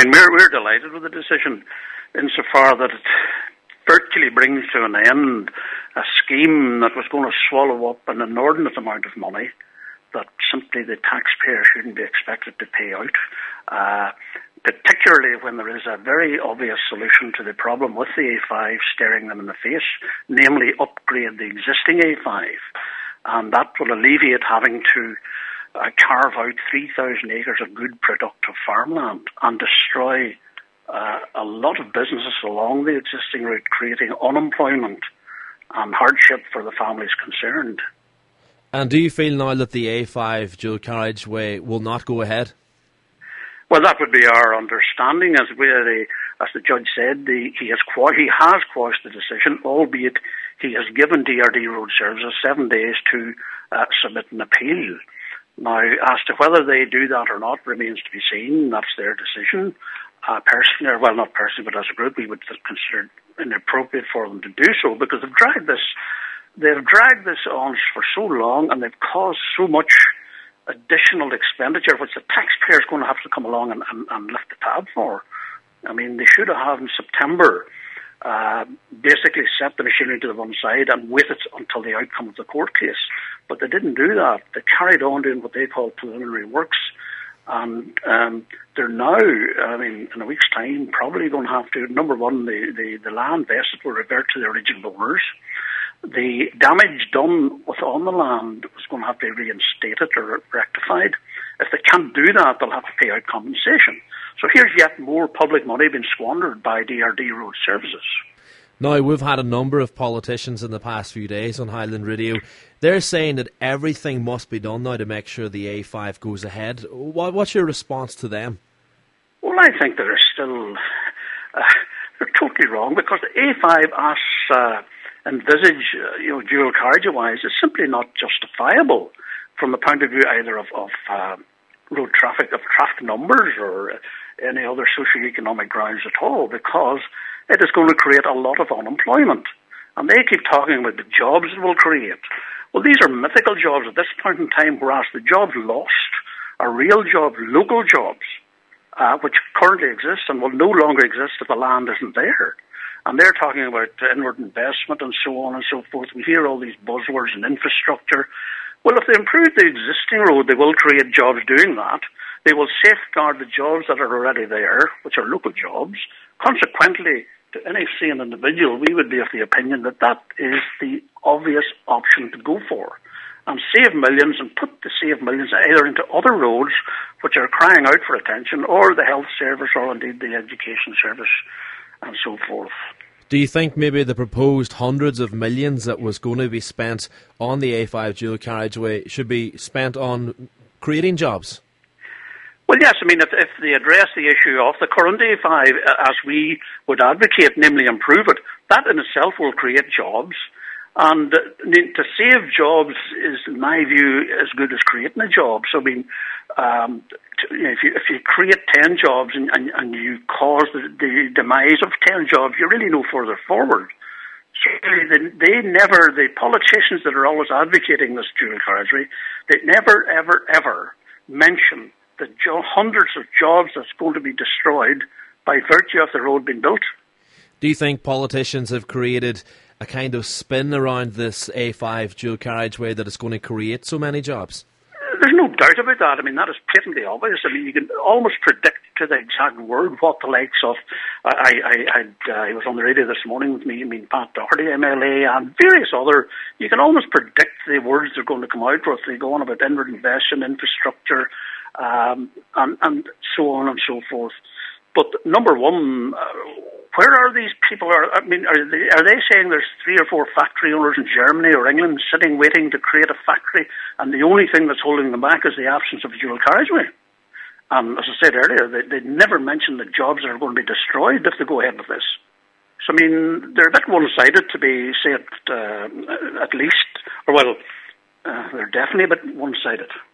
mean, we're delighted with the decision insofar that it virtually brings to an end a scheme that was going to swallow up an inordinate amount of money that simply the taxpayer shouldn't be expected to pay out, particularly when there is a very obvious solution to the problem with the A5 staring them in the face, namely upgrade the existing A5. And that will alleviate having to carve out 3,000 acres of good productive farmland and destroy a lot of businesses along the existing route, creating unemployment and hardship for the families concerned. And do you feel now that the A5 dual carriageway will not go ahead? Well, that would be our understanding. As the judge said, he has quashed the decision, albeit he has given DRD Road Services 7 days to submit an appeal. Now, as to whether they do that or not remains to be seen. That's their decision. Personally, or well, not personally, but as a group, we would consider it inappropriate for them to do so because they've dragged this on for so long and they've caused so much additional expenditure, which the taxpayer is going to have to come along and lift the tab for. I mean, they should have in September basically set the machinery to the one side and waited until the outcome of the court case. But they didn't do that. They carried on doing what they call preliminary works. And they're now, I mean, in a week's time, probably going to have to, number one, the land vested will revert to the original owners. The damage done on the land was going to have to be reinstated or rectified. If they can't do that, they'll have to pay out compensation. So here's yet more public money being squandered by DRD Road Services. Now, we've had a number of politicians in the past few days on Highland Radio. They're saying that everything must be done now to make sure the A5 goes ahead. What's your response to them? Well, I think they're still... they're totally wrong because the A5 as envisage, dual carriagewise is simply not justifiable from the point of view either of road traffic, of traffic numbers or any other socio-economic grounds at all, because it is going to create a lot of unemployment. And they keep talking about the jobs it will create. Well, these are mythical jobs at this point in time, whereas the jobs lost are real jobs, local jobs, which currently exist and will no longer exist if the land isn't there. And they're talking about inward investment and so on and so forth. We hear all these buzzwords and infrastructure. Well, if they improve the existing road, they will create jobs doing that. They will safeguard the jobs that are already there, which are local jobs. Consequently, to any sane individual, we would be of the opinion that that is the obvious option to go for. And save millions and put the saved millions either into other roads which are crying out for attention or the health service or indeed the education service and so forth. Do you think maybe the proposed hundreds of millions that was going to be spent on the A5 dual carriageway should be spent on creating jobs? Well, yes. I mean, if they address the issue of the current A5 as we would advocate, namely improve it, that in itself will create jobs. And to save jobs is, in my view, as good as creating a job. So, I mean, if you create 10 jobs and you cause the demise of 10 jobs, you're really no further forward. So the politicians that are always advocating this dual carriageway, they never, ever, ever mention the hundreds of jobs that's going to be destroyed by virtue of the road being built. Do you think politicians have created a kind of spin around this A5 dual carriageway that is going to create so many jobs? There's no doubt about that. I mean, that is patently obvious. I mean, you can almost predict to the exact word what the likes of... I was on the radio this morning with me, Pat Doherty, MLA, and various other... You can almost predict the words they're going to come out with. They go on about inward investment, infrastructure, and so on and so forth. But number one... where are these people? Are they saying there's 3 or 4 factory owners in Germany or England sitting waiting to create a factory, and the only thing that's holding them back is the absence of a dual carriageway? As I said earlier, they never mention the jobs that are going to be destroyed if they go ahead with this. So, I mean, they're a bit one-sided to be, say it, at least, or well, they're definitely a bit one-sided.